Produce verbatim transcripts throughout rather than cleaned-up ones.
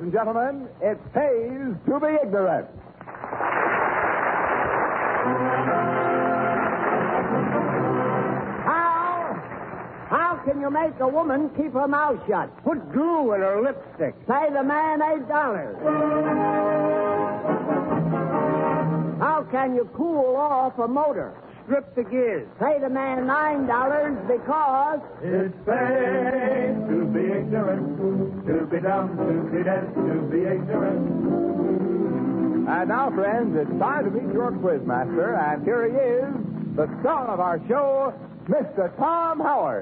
and gentlemen, it pays to be ignorant. How can you make a woman keep her mouth shut? Put glue in her lipstick. Pay the man eight dollars. How can you cool off a motor? Strip the gears. Pay the man nine dollars because it's paid to be ignorant, to be dumb, to be deaf, to be ignorant. And now, friends, it's time to meet your quizmaster, and here he is, the star of our show, Mister Tom Howard.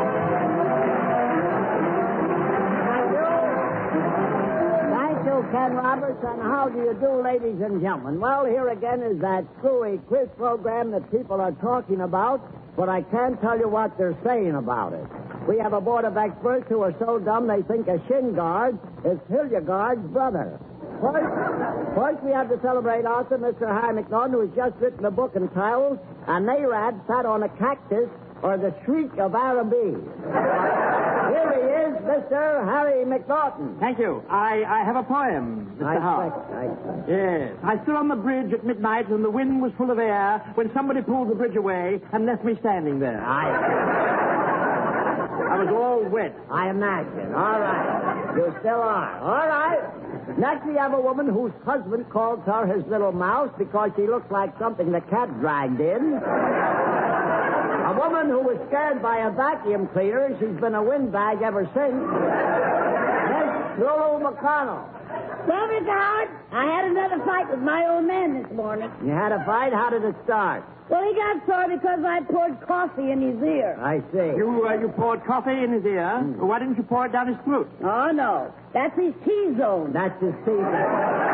Thank you, Ken Roberts, and how do you do, ladies and gentlemen? Well, here again is that screwy quiz program that people are talking about, but I can't tell you what they're saying about it. We have a board of experts who are so dumb they think a shin guard is Hildegard's brother. First, first, we have to celebrate author Mister Harry McNaughton, who has just written a book entitled A Narad Sat on a Cactus or the Shriek of Araby. Here he is, Mister Harry McNaughton. Thank you. I, I have a poem, Mister I Howard. expect, I expect. Yes. I stood on the bridge at midnight and the wind was full of air when somebody pulled the bridge away and left me standing there. I, I was all wet. I imagine. All right. You still are. All right. Next, we have a woman whose husband calls her his little mouse because she looks like something the cat dragged in. A woman who was scared by a vacuum cleaner. She's been a windbag ever since. Miss Lulu McConnell. Well, Mister Howard, I had another fight with my old man this morning. You had a fight? How did it start? Well, he got sore because I poured coffee in his ear. I see. You uh, you poured coffee in his ear. Mm. Why didn't you pour it down his throat? Oh, no. That's his T-zone. That's his T-zone.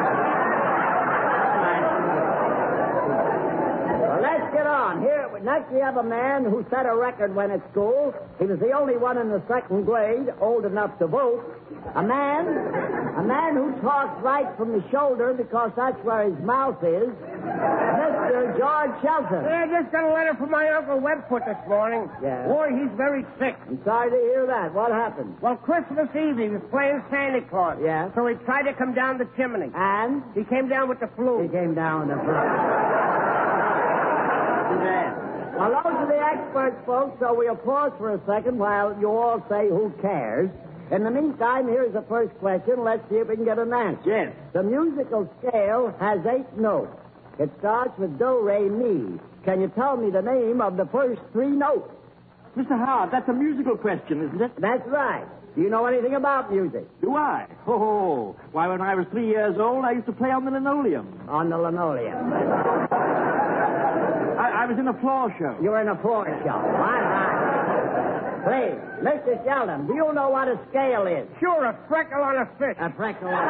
Well, let's get on. Here, next we have a man who set a record when at school. He was the only one in the second grade old enough to vote. A man, a man who talks right from the shoulder because that's where his mouth is. Mister George Shelton. I just got a letter from my Uncle Webfoot this morning. Yeah. Boy, he's very sick. I'm sorry to hear that. What happened? Well, Christmas Eve, he was playing Santa Claus. Yeah. So he tried to come down the chimney. And? He came down with the flu. He came down the front. Well, those are the experts, folks, so we'll pause for a second while you all say who cares. In the meantime, here's the first question. Let's see if we can get an answer. Yes. The musical scale has eight notes. It starts with do, re, mi. Can you tell me the name of the first three notes? Mister Howard, that's a musical question, isn't it? That's right. Do you know anything about music? Do I? Oh, why, when I was three years old, I used to play on the linoleum. On the linoleum. I, I was in a floor show. You were in a floor show. All right. Please, Mister Sheldon, do you know what a scale is? Sure, a freckle on a fish. A freckle on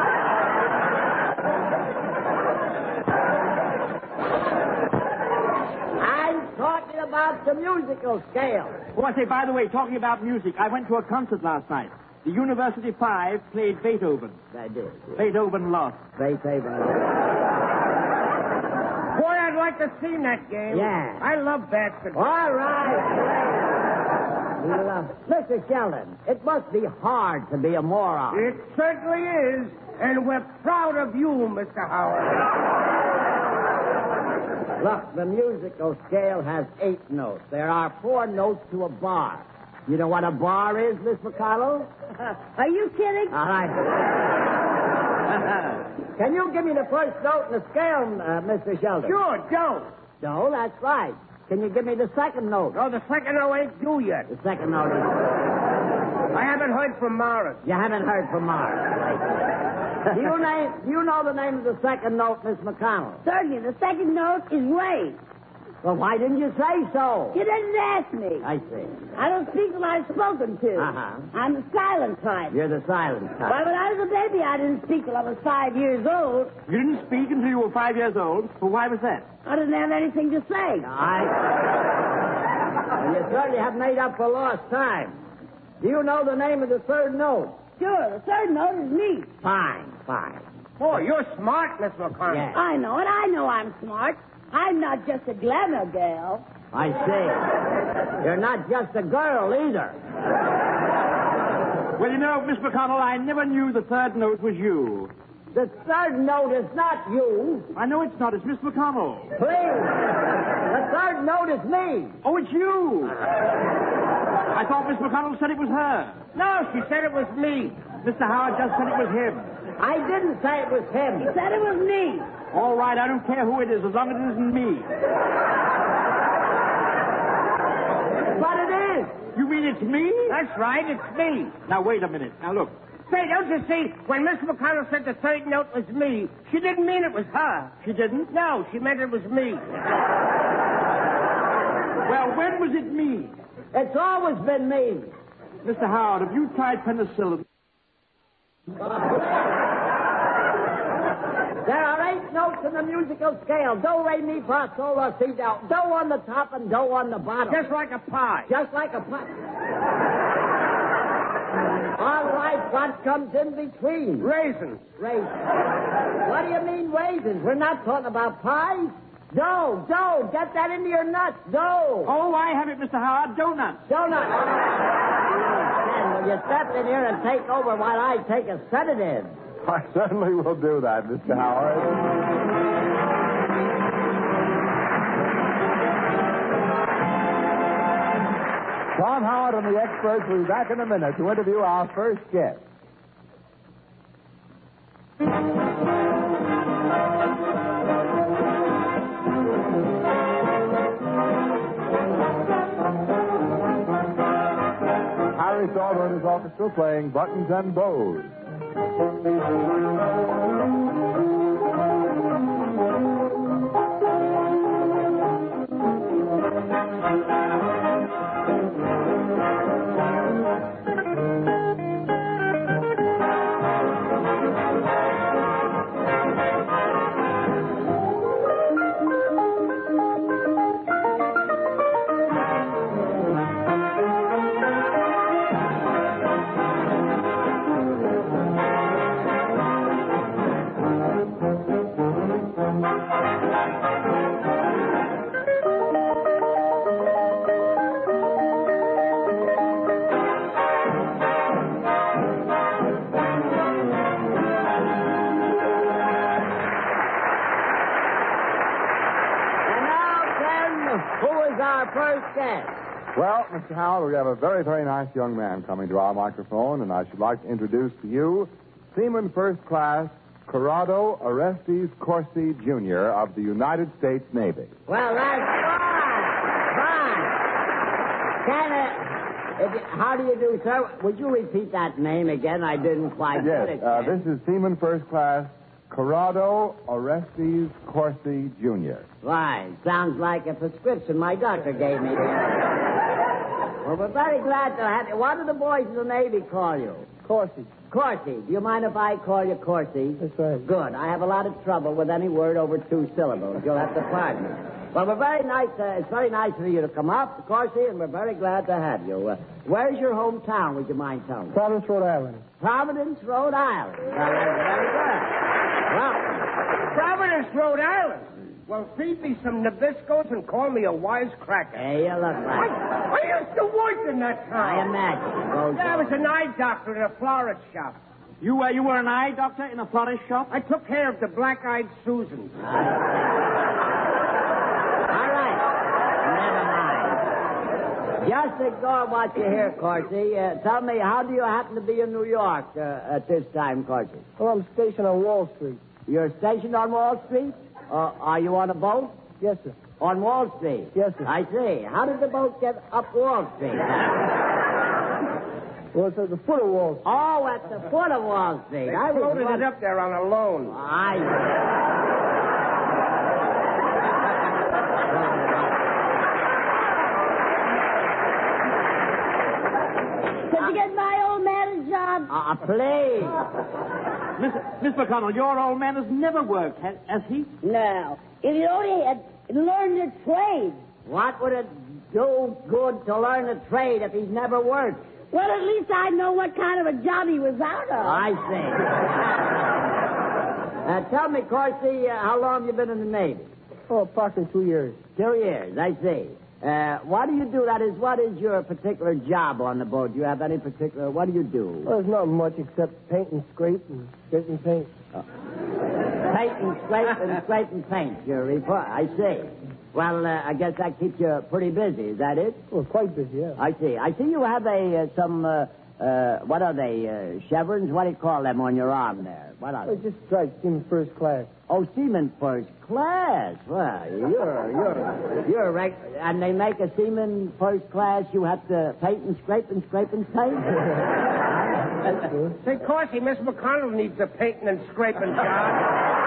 I'm talking about the musical scale. Oh, I say, by the way, talking about music, I went to a concert last night. The University Five played Beethoven. I did. Beethoven lost. Beethoven. Boy, I'd like to see that game. Yeah. I love basketball. All right. Well, uh, Mister Sheldon, it must be hard to be a moron. It certainly is, and we're proud of you, Mister Howard. Look, the musical scale has eight notes. There are four notes to a bar. You know what a bar is, Miss McConnell? Are you kidding? All right. Can you give me the first note in the scale, uh, Mister Sheldon? Sure, Joe. No, that's right. Can you give me the second note? No, the second note ain't due yet. The second note is... I haven't heard from Morris. You haven't heard from Morris. do, you name, do you know the name of the second note, Miss McConnell? Certainly. The second note is Ray. Well, why didn't you say so? You didn't ask me. I see. I don't speak till I'm spoken to. Uh-huh. I'm the silent type. You're the silent type. Why, when I was a baby, I didn't speak till I was five years old. You didn't speak until you were five years old? Well, why was that? I didn't have anything to say. I... Well, you certainly have made up for lost time. Do you know the name of the third note? Sure, the third note is me. Fine, fine. Boy, you're smart, Miss McConnell. Yeah. I know it. I know I'm smart. I'm not just a glamour girl. I see. You're not just a girl either. Well, you know, Miss McConnell, I never knew the third note was you. The third note is not you. I know it's not. It's Miss McConnell. Please. The third note is me. Oh, it's you. I thought Miss McConnell said it was her. No, she said it was me. Mister Howard just said it was him. I didn't say it was him. He said it was me. All right, I don't care who it is, as long as it isn't me. But it is. You mean it's me? That's right, it's me. Now, wait a minute. Now, look. Say, don't you see, when Miss McConnell said the third note was me, she didn't mean it was her. She didn't? No, she meant it was me. Well, when was it me? It's always been me. Mister Howard, have you tried penicillin? There are eight notes in the musical scale. Do, re, mi, fa, sol, la, si, do. Do on the top and do on the bottom. Just like a pie. Just like a pie. All right, what comes in between? Raisins. Raisins. What do you mean raisins? We're not talking about pies. Do, do, get that into your nuts. Do. Oh, I have it, Mister Howard. Donuts. Donuts. Ken, will you step in here and take over while I take a sedative? I certainly will do that, Mister Howard. Tom Howard and the experts will be back in a minute to interview our first guest. Harry Salter and his orchestra playing Buttons and Bows. First guest. Well, Mister Howard, we have a very, very nice young man coming to our microphone, and I should like to introduce to you Seaman First Class Corrado Orestes Corsi, Junior of the United States Navy. Well, that's fine. Fine. Can it, if you, how do you do, sir? Would you repeat that name again? I didn't quite Yes, get it. uh, this is Seaman First Class Corrado Orestes Corsi, Junior Fine. Sounds like a prescription my doctor gave me. Well, we're very glad to have you. What do the boys in the Navy call you? Corsi. Corsi. Do you mind if I call you Corsi? That's right. Good. I have a lot of trouble with any word over two syllables. You'll have to pardon me. Well, we're very nice. Uh, it's very nice of you to come up, Corsi, and we're very glad to have you. Uh, where's your hometown, would you mind telling me? Providence, Rhode Island. Providence, Rhode Island. Well, that's very good. Well, Providence, Rhode Island. Well, feed me some Nabiscos and call me a wisecracker. hey, you look I, like I used to work in that I town. imagine. Goes Yeah, I was on. an eye doctor in a florist shop. You, uh, you were an eye doctor in a florist shop? I took care of the black-eyed Susans. All right. Never mind. Just ignore what you hear, Corsi. Uh, tell me, how do you happen to be in New York uh, at this time, Corsi? Well, I'm stationed on Wall Street. You're stationed on Wall Street? Uh, are you on a boat? Yes, sir. On Wall Street? Yes, sir. I see. How did the boat get up Wall Street? Well, it's at the foot of Wall Street. Oh, at the foot of Wall Street. They I was floated it wondering- up there on a loan. I Did you get my old man a job? Uh, please. Miss, Miss McConnell, your old man has never worked, has, has he? No. If you only had learned a trade. What would it do good to learn a trade if he's never worked? Well, at least I'd know what kind of a job he was out of. I see. uh, tell me, Corsi, uh, how long have you been in the Navy? Oh, approximately two years. Two years, I see. Uh, what do you do? That is, what is your particular job on the boat? Do you have any particular... What do you do? Well, there's not much except paint and scrape and scrape and paint. Paint and scrape and scrape and paint. Your report. I see. Well, uh, I guess that keeps you pretty busy. Is that it? Well, quite busy, yeah. I see. I see you have a uh, some... Uh, uh, what are they? Uh, chevrons? What do you call them on your arm there? What are Well, they? just stripes, seaman first class. Oh, seaman first class. Well, you're you're you're reg- and they make a seaman first class. You have to paint and scrape and scrape and paint. Say, Corsi, Miss McConnell needs a painting and scraping job.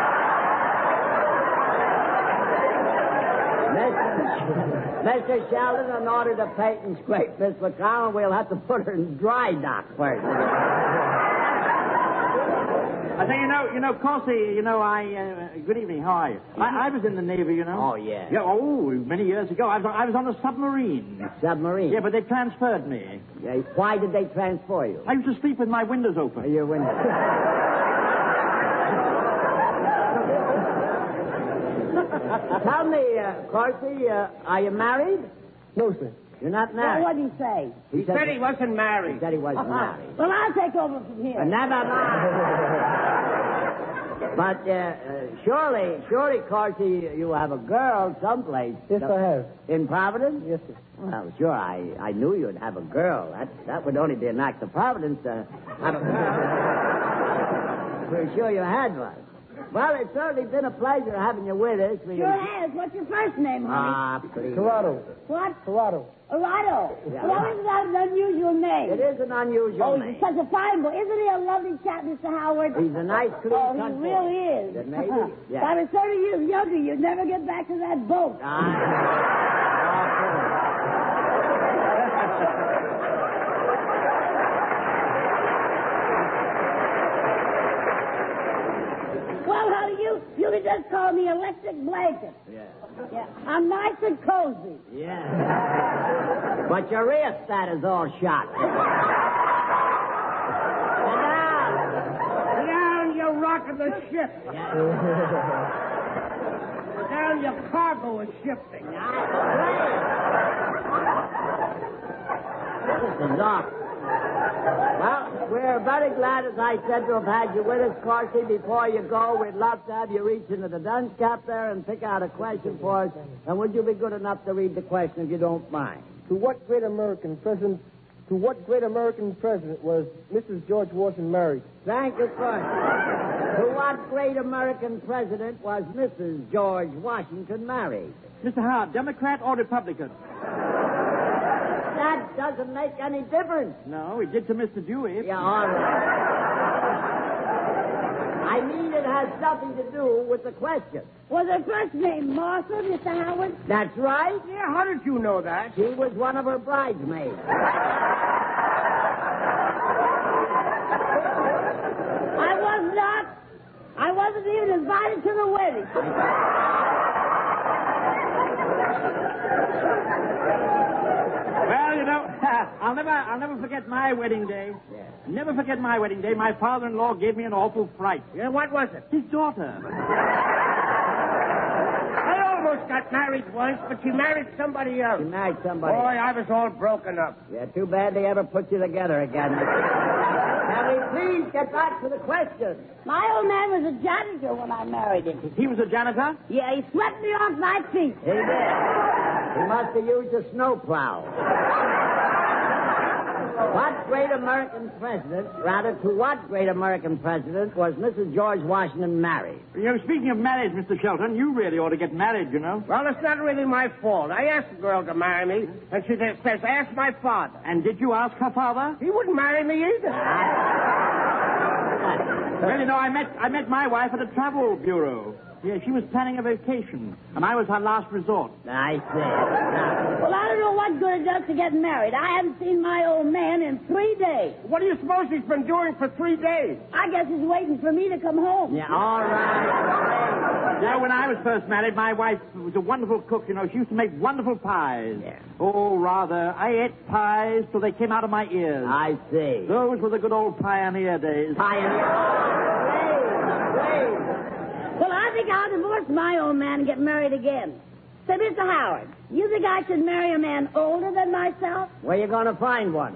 Mister Sheldon, in order to paint and scrape Miss McConnell, we'll have to put her in dry dock first. I think, you know, you know, Corsi, you know, I, uh, good evening, how are you? I, I was in the Navy, you know. Oh, yeah. Yeah, oh, many years ago. I was, I was on a submarine. Submarine? Yeah, but they transferred me. Yeah, why did they transfer you? I used to sleep with my windows open. Your window. Tell me, uh, Corsi, uh, are you married? No, sir. You're not Well, married. what did he say? He said he wasn't He married. said he wasn't married. Well, I'll take over from here. Uh, never mind. But uh, uh, surely, surely, Corsi, you have a girl someplace. Yes, I have. In Providence? Yes, sir. Well, sure, I, I knew you'd have a girl. That that would only be an act of Providence to have a girl. We're sure you had one. Well, it's certainly been a pleasure having you with us. We Sure has. What's your first name, honey? Ah, please. Corrado. What? Corrado. Arado. Yeah. Well, isn't that an unusual name? It is an unusual Oh, name. he's such a fine boy. Isn't he a lovely chap, Mister Howard? He's a nice, clean Oh, he country. really is. Then maybe, yeah. If I was thirty years younger, you'd never get back to that boat. Well, honey, you you can just call me Electric Blanket. Yeah. Yeah, I'm nice and cozy. Yeah. But your rheostat is all shot. Sit down. Sit down, you're rocking the ship. Yeah. Sit down, your cargo is shifting. This is awful. Well, we're very glad, as I said, to have had you with us, Corsi. Before you go, we'd love to have you reach into the dunce cap there and pick out a question for us. And would you be good enough to read the question, if you don't mind? To what great American president? To what great American president was Missus George Washington married? Thank you, Corsi. To what great American president was Missus George Washington married? Mister Howard, Democrat or Republican? That doesn't make any difference. No, it did to Mister Dewey. Yeah, all right. I mean, it has nothing to do with the question. Was her first name Martha, Mister Howard? That's right. Yeah, how did you know that? She was one of her bridesmaids. I was not. I wasn't even invited to the wedding. Well, you know, I'll never, I'll never forget my wedding day. Yeah. Never forget my wedding day. My father-in-law gave me an awful fright. Yeah, what was it? His daughter. I almost got married once, but she married somebody else. She married somebody. Boy, I was all broken up. Yeah, too bad they ever put you together again. Can we please get back to the question? My old man was a janitor when I married him. He was a janitor? Yeah, he swept me off my feet. He did. He must have used a snowplow. What great American president, rather, to what great American president was Missus George Washington married? You know, speaking of marriage, Mister Shelton, you really ought to get married, you know. Well, it's not really my fault. I asked the girl to marry me, and she says, ask my father. And did you ask her father? He wouldn't marry me either. Well, you know, I met I met my wife at a travel bureau. Yeah, she was planning a vacation, and I was her last resort. I see. Now, Well, I don't know what good it does to get married. I haven't seen my old man in three days. What do you suppose he's been doing for three days? I guess he's waiting for me to come home. yeah, all right. You know, when I was first married, my wife was a wonderful cook. You know, she used to make wonderful pies. Yeah. Oh, rather. I ate pies till they came out of my ears. I see. Those were the good old pioneer days. Pioneer. Wait, wait. Well, I think I'll divorce my old man and get married again. Say, Mister Howard, you think I should marry a man older than myself? Where you going to find one?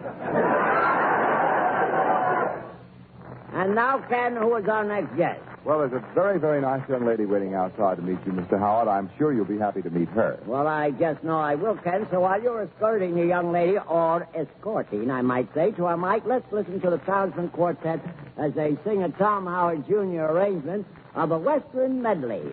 And now, Ken, who is our next guest? Well, there's a very, very nice young lady waiting outside to meet you, Mister Howard. I'm sure you'll be happy to meet her. Well, I guess no, I will, Ken. So while you're escorting the young lady, or escorting, I might say, to our mic, let's listen to the Townsend Quartet as they sing a Tom Howard Junior arrangement of a Western medley.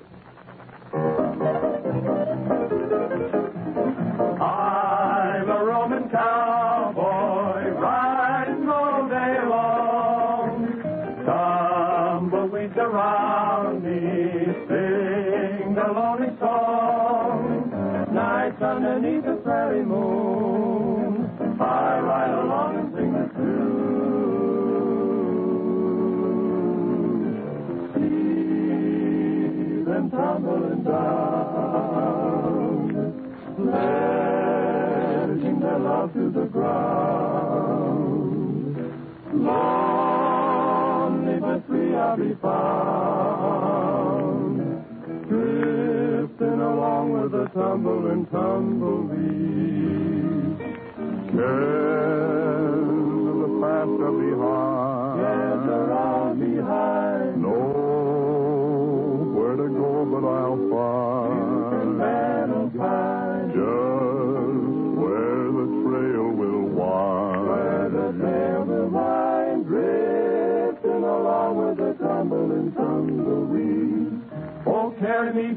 I'm a Roman cowboy, riding all day long. Tumbleweeds around me, sing the lonely song. Nights underneath the prairie moon, I ride along and sing the tune. See them tumbling down, pledging their love to the ground. Lonely but free I'll be found, drifting along with the tumbling tumbleweeds. Cares of the past are behind, cares are all behind. Know where to go, but I'll find, man will find just where the trail will wind, where the trail will wind, drifting along with the tumbling tumbleweeds. Oh, carry me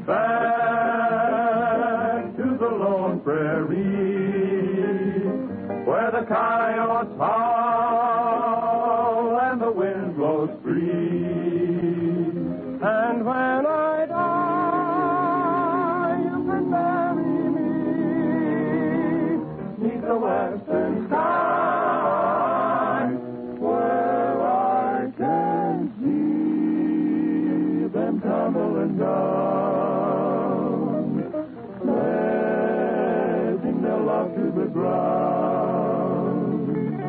back to the lone prairie, where the coyotes howl and the wind blows free. And when I die, you can bury me neath the western sky, where I can see them tumbling down, letting their love to the ground.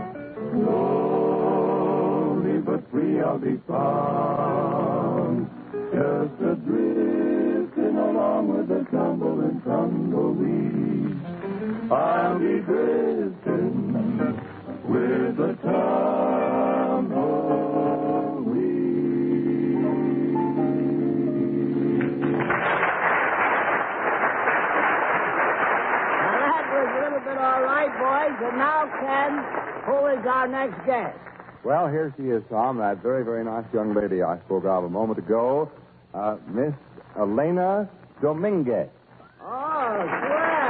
Lonely but free I'll be found, just a drifting along with the tumbling tumbleweeds. I'll be drifting with the tumbleweeds. Now, that was a little bit all right, boys. And now, Ken, who is our next guest? Well, here she is, Tom, that very, very nice young lady I spoke of a moment ago, uh, Miss Elena Dominguez. Oh, swell.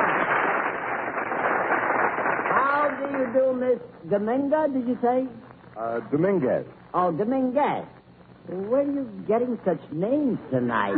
How do you do, Miss Dominga, did you say? Uh, Dominguez. Oh, Dominguez. Where are you getting such names tonight?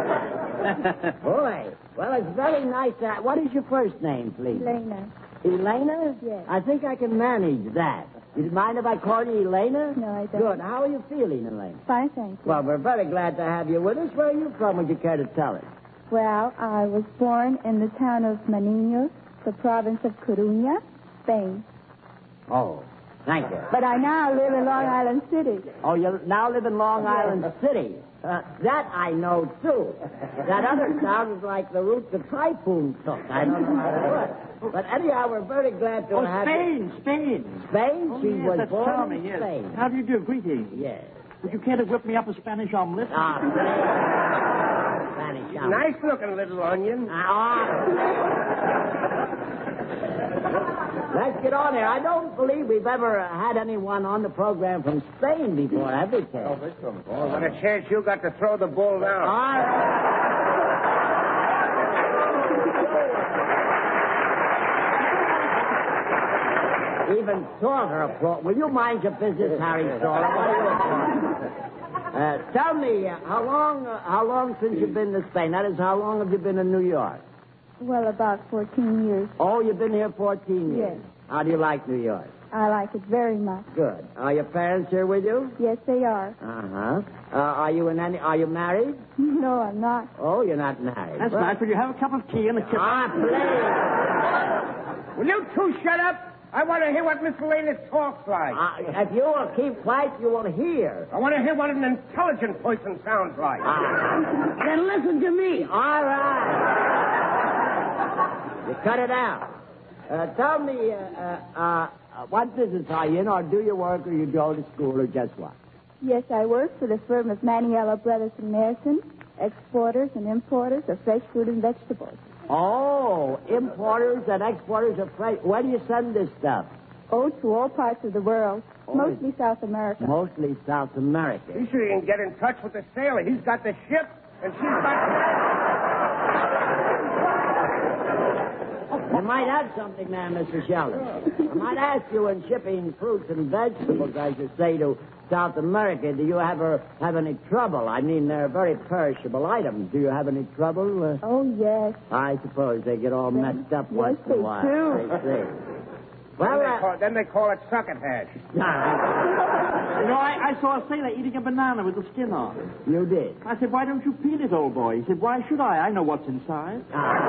Boy, well, it's very nice. To... What is your first name, please? Elena. Elena? Yes. I think I can manage that. You mind if I call you Elena? No, I don't. Good. How are you feeling, Elena? Fine, thank you. Well, we're very glad to have you with us. Where are you from? Would you care to tell us? Well, I was born in the town of Maninos, the province of Coruña, Spain. Oh, thank you. But I now live in Long Island City. Oh, you now live in Long Island City. Uh, that I know, too. That other sounds like the route the typhoon took. I don't know how to do it. But anyhow, we're very glad to Oh, have Spain, Spain. you. Spain? Oh, She yes, was that's born charming, in yes. Spain. How do you do? Greetings. Yes. Would you care to whip me up a Spanish omelet? Ah, Spanish. Spanish. Nice looking little onion. Ah, let's get on there. I don't believe we've ever uh, had anyone on the program from Spain before, have we, Ted? Oh, what a chance you got to throw the bull now. All right. Even Salter applaud. Will you mind your business, Harry Salter? What are you applauding? Uh, tell me, uh, how long uh, how long since you've been to Spain? That is, how long have you been in New York? Well, about fourteen years. Oh, you've been here fourteen years? Yes. How do you like New York? I like it very much. Good. Are your parents here with you? Yes, they are. Uh-huh. Uh, are you in any... Are you married? No, I'm not. Oh, you're not married. That's Well- nice. Will you have a cup of tea and a kiss? Ah, please. Will you two shut up? I want to hear what Miss Elena talks like. Uh, if you will keep quiet, you will hear. I want to hear what an intelligent person sounds like. Ah. Then listen to me. All right. You cut it out. Uh, tell me, uh, uh, uh, what business are you in, or do you work, or you go to school, or just what? Yes, I work for the firm of Maniello Brothers and Mason, exporters and importers of fresh fruit and vegetables. Oh, importers and exporters of fresh. Where do you send this stuff? Oh, to all parts of the world, Oh, mostly South America. Mostly South America. You sure you can get in touch with the sailor. He's got the ship, and she's got... You might have something there, Mister Sheldon. I might ask you, in shipping fruits and vegetables, as you say, to South America, do you ever have any trouble? I mean, they're very perishable items. Do you have any trouble? Uh, Oh, yes. I suppose they get all messed up Yes, once in they a while. do. I see. Well, Well, then, they uh, call, then they call it succotash. hash. You know, I, I saw a sailor eating a banana with the skin off. you did. I said, why don't you peel it, old boy? He said, why should I? I know what's inside.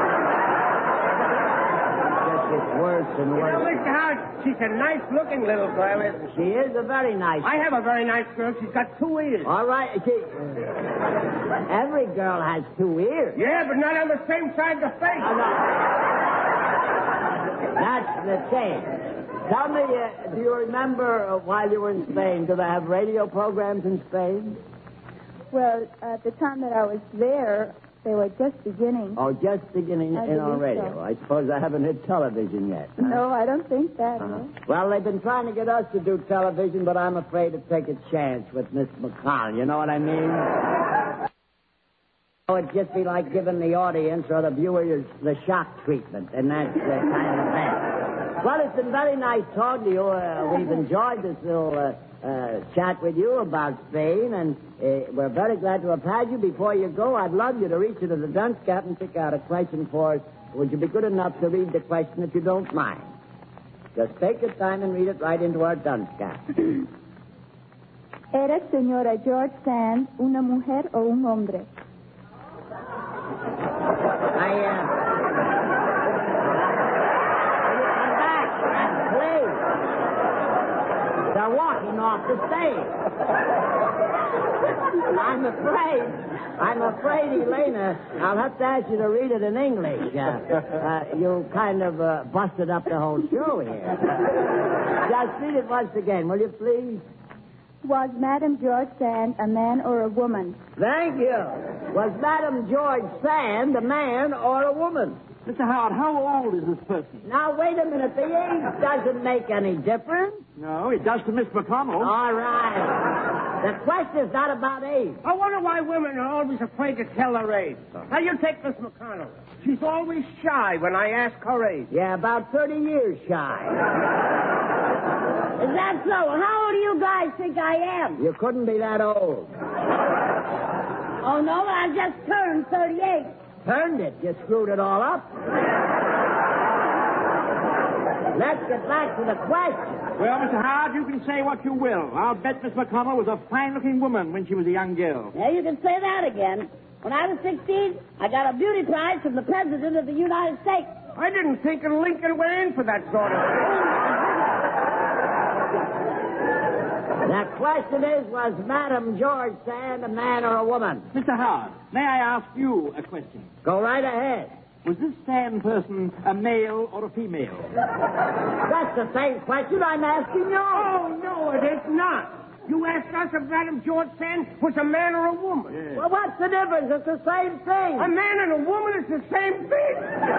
Just gets worse and You know, worse. Mister Howard, she's a nice-looking little girl, isn't she? She is a very nice. I have a very nice girl. She's got two ears. All right. She... Every girl has two ears. Yeah, but not on the same side of the face. Oh, no. That's the thing. Tell me, uh, do you remember uh, while you were in Spain, do they have radio programs in Spain? Well, at the time that I was there, they were just beginning. Oh, just beginning I in on believe radio. so. I suppose I haven't hit television yet. huh? No, I don't think that. Uh-huh. no. Well, they've been trying to get us to do television, but I'm afraid to take a chance with Miss McConnell. You know what I mean? Oh, it'd just be like giving the audience or the viewers the shock treatment, and that's uh, kind of bad. Well, it's been very nice talking to you. Uh, we've enjoyed this little uh, uh, chat with you about Spain, and uh, we're very glad to have had you. Before you go, I'd love you to reach into the dunce cap and pick out a question for us. Would you be good enough to read the question if you don't mind? Just take your time and read it right into our dunce cap. ¿Era señora George Sand una mujer o un hombre? I, uh... Come back and please. They're walking off the stage. I'm afraid, I'm afraid, Elena, I'll have to ask you to read it in English. Uh, uh, you kind of uh, busted up the whole show here. Just read it once again, will you please? Was Madame George Sand a man or a woman? Thank you. Was Madam George Sand a man or a woman? Mister Howard, how old is this person? Now, wait a minute. The age doesn't make any difference. No, it does to Miss McConnell. All right. The question's not about age. I wonder why women are always afraid to tell their age. Now, you take Miss McConnell. She's always shy when I ask her age. Yeah, about thirty years shy. Is that so? How old do you guys think I am? You couldn't be that old. Oh, no, I just turned thirty-eight. Turned it. You screwed it all up. Let's get back to the question. Well, Mister Howard, you can say what you will. I'll bet Miss McConnell was a fine-looking woman when she was a young girl. Yeah, you can say that again. When I was sixteen, I got a beauty prize from the President of the United States. I didn't think Lincoln went in for that sort of thing. The question is, was Madam George Sand a man or a woman? Mister Howard, may I ask you a question? Go right ahead. Was this Sand person a male or a female? That's the same question I'm asking you. Oh, no, it is not. You asked us if Madam George Sand was a man or a woman. Well, what's the difference? It's the same thing. A man and a woman is the same thing.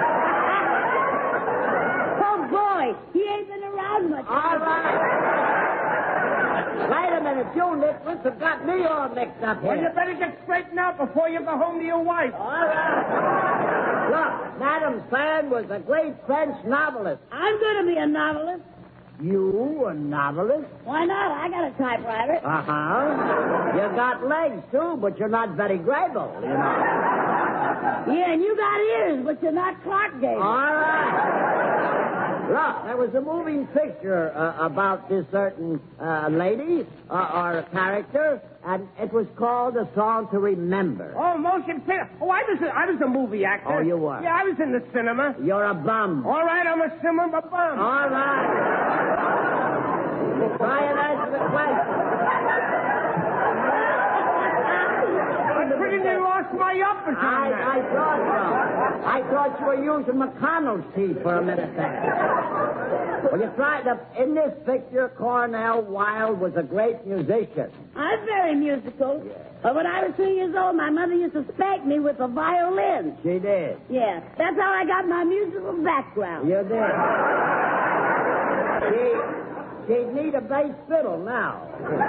Oh, boy, he ain't been around much. All right. Wait a minute. You nitwits have got me all mixed up Well, you here. better get straightened out before you go home to your wife. All right. Look, Madame Sand was a great French novelist. I'm going to be a novelist. You, a novelist? Why not? I got a typewriter. Uh-huh. You got legs, too, but you're not Betty Grable, you know. Yeah, and you got ears, but you're not Clark Gable. All right. Look, there was a moving picture uh, about this certain uh, lady uh, or character, and it was called A Song to Remember. Oh, motion picture. Oh, I was a, I was a movie actor. Oh, you were? Yeah, I was in the cinema. You're a bum. All right, I'm a cinema bum. All right. Try and answer the question. I pretty nearly lost my uppers on I, that. I thought so. I thought you were using McConnell's teeth for a minute there. Well, you tried to... In this picture, Cornell Wilde was a great musician. I'm very musical. But when I was three years old, my mother used to spank me with a violin. She did. Yeah, that's how I got my musical background. You did. She, she'd need a bass fiddle now.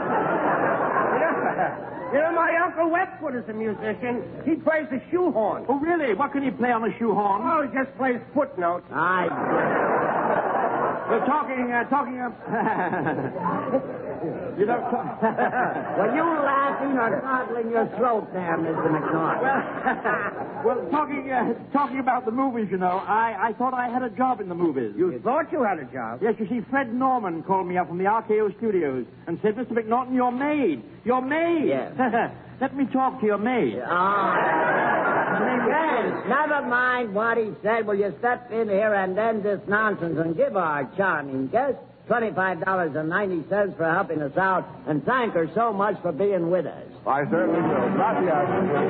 You know, my Uncle Westwood is a musician. He plays the shoehorn. Oh, really? What can he play on the shoehorn? Oh, he just plays footnotes. I... We're talking, uh, talking of... you don't talk... Were you laughing or coddling your throat there, Mister McNaught? Well, well talking, uh, talking about the movies, you know, I, I thought I had a job in the movies. You thought you had a job? Yes, you see, Fred Norman called me up from the R K O studios and said, Mister McNaughton, you're maid. You're maid. Yes. Let me talk to your maid. Ah. Yes, never mind what he said. Will you step in here and end this nonsense and give our charming guest twenty-five dollars and ninety cents for helping us out and thank her so much for being with us. I certainly will. Gracias.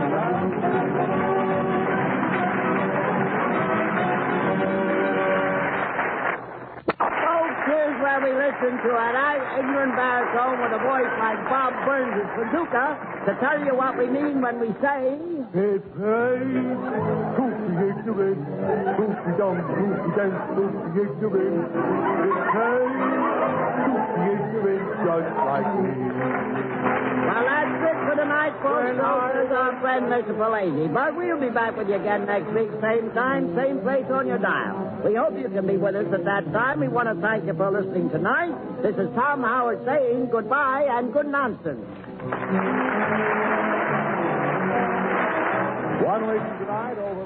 Here's where we listen to an ignorant baritone with a voice like Bob Burns' bazooka to tell you what we mean when we say... It's hey, goofy ignorant, goofy dumb, goofy dense, goofy ignorant. It's hey, goofy ignorant, just like me. Well, that's it for tonight, folks. So is our friend Mister Palazzi. But we'll be back with you again next week, same time, same place on your dial. We hope you can be with us at that time. We want to thank you for listening tonight. This is Tom Howard saying goodbye and good nonsense. One week tonight over